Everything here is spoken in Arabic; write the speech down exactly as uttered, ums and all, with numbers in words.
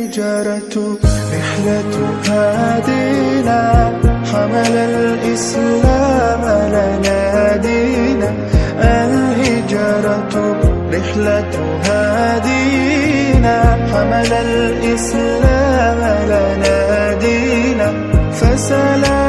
الهجرة رحلة هادينا، حمل الإسلام لنا دينا. الهجرة رحلة هادينا، حمل الإسلام لنا دينا. فسلام